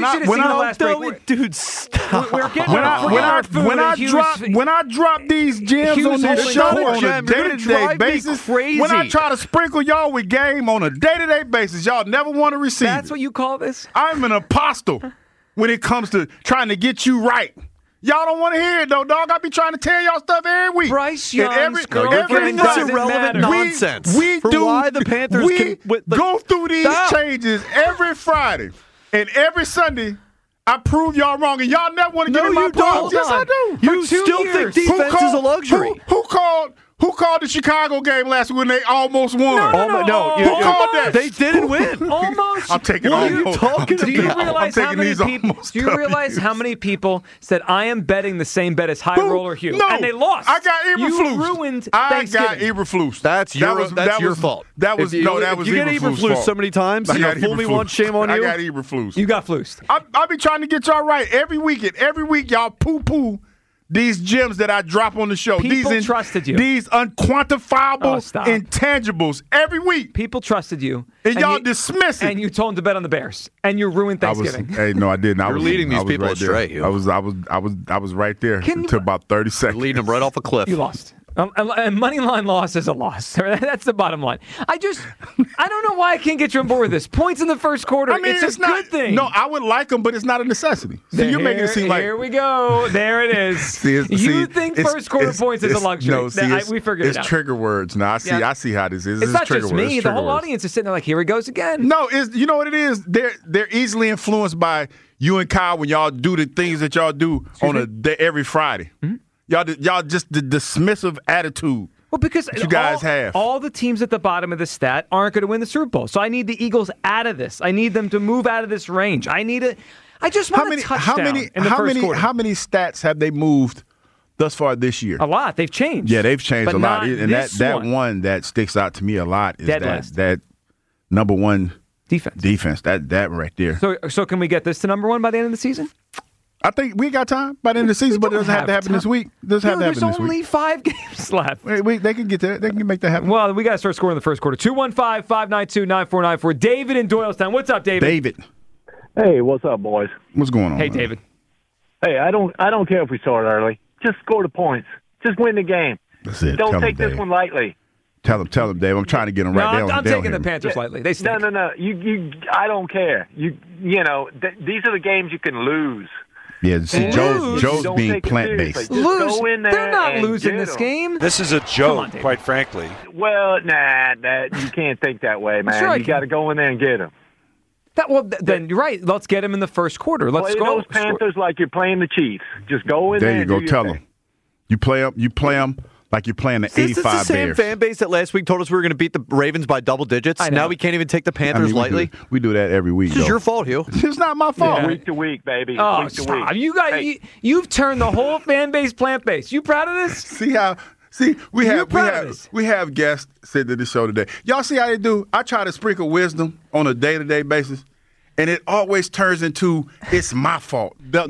S9: stop.
S3: We're getting
S2: when I drop these gems on this show on a day-to-day basis, when I try to sprinkle y'all with game on a day-to-day basis, y'all never want to receive.
S3: That's what you call this?
S2: I'm an apostle when it comes to trying to get you right. Y'all don't want to hear it, though, dog. I be trying to tell y'all stuff every week.
S3: Bryce Young's girlfriend
S9: doesn't irrelevant nonsense.
S2: We
S9: for
S2: do.
S9: Why the Panthers
S2: we go through these changes every Friday. And every Sunday, I prove y'all wrong. And y'all never want to give me my props. Yes, I do.
S9: You still think defense is a luxury.
S2: Who called the Chicago game last week when they almost won?
S9: No.
S2: Who called that?
S9: They didn't win.
S3: Almost.
S2: I'm taking
S9: what are you talking
S3: Do you
S9: about?
S3: realize how many people said, I am betting the same bet as High Roller Hugh?
S2: No,
S3: and they lost.
S2: I got Eberflus.
S3: You ruined Thanksgiving.
S2: I got Eberflus.
S9: That's your fault.
S2: That was
S9: you get
S2: Eberflus'
S9: Eberflus
S2: fault.
S9: so many times, you fool me once, shame on you.
S2: I got Eberflus.
S3: You got flused.
S2: I be trying to get y'all right every weekend. Every week, y'all poo-poo these gems that I drop on the show.
S3: People trusted you.
S2: These unquantifiable intangibles every week.
S3: People trusted you.
S2: And y'all dismiss it.
S3: And you told them to bet on the Bears. And you ruined Thanksgiving.
S2: No, I didn't.
S9: You're leading these people astray.
S2: I was right there until about 30 seconds.
S9: Leading them right off a cliff.
S3: You lost. And money line loss is a loss. That's the bottom line. I don't know why I can't get you on board with this. Points in the first quarter.
S2: I mean,
S3: it's a good thing.
S2: No, I would like them, but it's not a necessity. See, you're making it seem like
S3: here we go. There it is. You think first quarter points is a luxury?
S2: No,
S3: we figured it out.
S2: It's trigger words. Now I see how this is.
S3: It's not just me. The whole audience is sitting there like, here he goes again.
S2: No, you know what it is? They're easily influenced by you and Kyle when y'all do the things that y'all do every Friday. Mm-hmm. Y'all just the dismissive attitude.
S3: Well, because
S2: you guys have
S3: all the teams at the bottom of the stat aren't going to win the Super Bowl. So I need the Eagles out of this. I need them to move out of this range. I just want a touchdown in the first quarter.
S2: How many stats have they moved thus far this year?
S3: A lot. They've changed.
S2: Yeah, they've changed a lot. And that
S3: one
S2: that sticks out to me a lot is that number one defense. That right there.
S3: So can we get this to number one by the end of the season?
S2: I think we got time by the end of the season, but it doesn't have to happen this week.
S3: There's only 5 games left.
S2: They can get that. They can make that happen.
S3: Well, we got to start scoring in the first quarter. 215-592-9494. David in Doylestown. What's up, David?
S2: David.
S16: Hey, what's up, boys?
S2: What's going on?
S3: Hey, man? David.
S16: Hey, I don't care if we start early. Just score the points. Just win the game.
S2: That's it.
S16: Don't take this one lightly.
S2: Tell him, Dave. I'm trying to get him right there.
S3: I'm taking the Panthers lightly. They stink.
S16: No. I don't care. These are the games you can lose.
S2: Yeah, see, Joe's being plant-based.
S3: Lose? They're not losing this game.
S20: This is a joke, quite frankly.
S16: Well, you can't think that way, man.
S3: Sure,
S16: you got to go in there and get them.
S3: Then you're right. Let's get them in the first quarter. Let's
S16: play those Panthers like you're playing the Chiefs. Just go in there.
S2: There you go. Tell them. You play them like you're playing the 85 Bears.
S9: Is this the same fan base that last week told us we were going to beat the Ravens by double digits? Now we can't even take the Panthers lightly?
S2: We do that every week.
S9: This is your fault, Hugh.
S2: It's not my fault.
S16: Week to week, baby.
S3: Oh,
S16: week to
S3: stop.
S16: week.
S3: You've turned the whole fan base plant-based. You proud of this?
S2: We have guests sitting to the show today. Y'all see how they do? I try to sprinkle wisdom on a day-to-day basis, and it always turns into it's my fault. He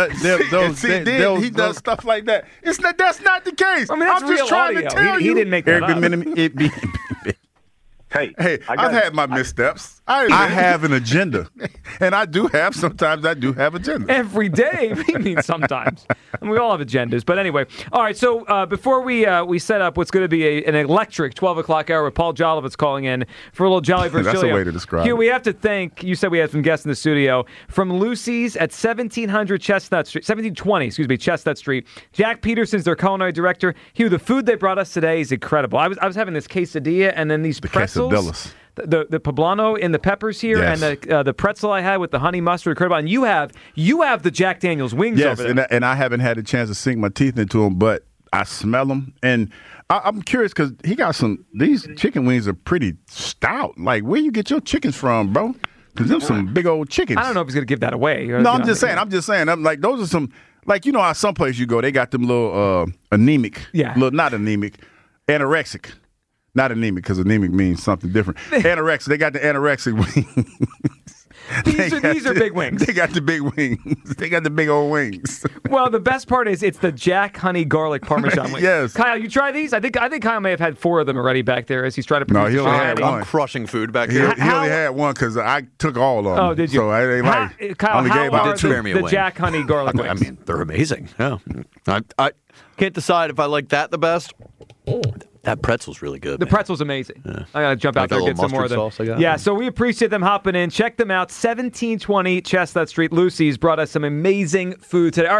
S2: does stuff like that. That's not the case.
S3: I mean, that's
S2: I'm just
S3: real
S2: trying
S3: audio.
S2: to tell you.
S3: He didn't make that up.
S19: Hey,
S2: I've had my missteps. I have an agenda, and sometimes I do have agenda.
S3: Every day. I mean, sometimes. And we all have agendas. But anyway, all right, so before we set up what's going to be an electric 12 o'clock hour with Paul Jolovitz calling in for a little Jolly vs.
S2: That's
S3: Giglio.
S2: a way to describe
S3: Hugh,
S2: it.
S3: we have to thank, you said we had some guests in the studio, from Lucy's at 1720 Chestnut Street. Jack Peterson's their culinary director. Hugh, the food they brought us today is incredible. I was having this quesadilla and then these pretzels. The poblano and the peppers here,
S2: yes.
S3: and the pretzel I had with the honey mustard, incredible. And you have the Jack Daniel's wings over there.
S2: Yes, and I haven't had a chance to sink my teeth into them, but I smell them, and I'm curious because he got these chicken wings are pretty stout. Like, where you get your chickens from, bro? Because them some big old chickens.
S3: I don't know if he's going to give that away.
S2: No, I'm just saying. I'm like, those are some, like, you know how some place you go, they got them little anemic.
S3: Yeah.
S2: Not anemic, anorexic. Not anemic, because anemic means something different. Anorexic. They got the anorexic wings.
S3: These are big wings.
S2: They got the big wings. They got the big old wings.
S3: Well, the best part is it's the Jack Honey Garlic Parmesan wings.
S2: Yes.
S3: Kyle, you try these? I think Kyle may have had 4 of them already back there as he's trying to produce.
S2: No, he only had one.
S9: I'm crushing food back here.
S2: He only had one because I took all of them.
S3: Oh, did you?
S2: So I ain't like.
S3: Kyle,
S2: only
S3: how
S2: gave out
S3: are the Jack Honey Garlic wings?
S9: I mean, they're amazing. Yeah. I can't decide if I like that the best. That pretzel's really good.
S3: The pretzel's amazing.
S9: Yeah.
S3: I got to jump out there and get some more of them.
S9: Sauce I got.
S3: Yeah, so we appreciate them hopping in. Check them out. 1720 Chestnut Street. Lucy's brought us some amazing food today.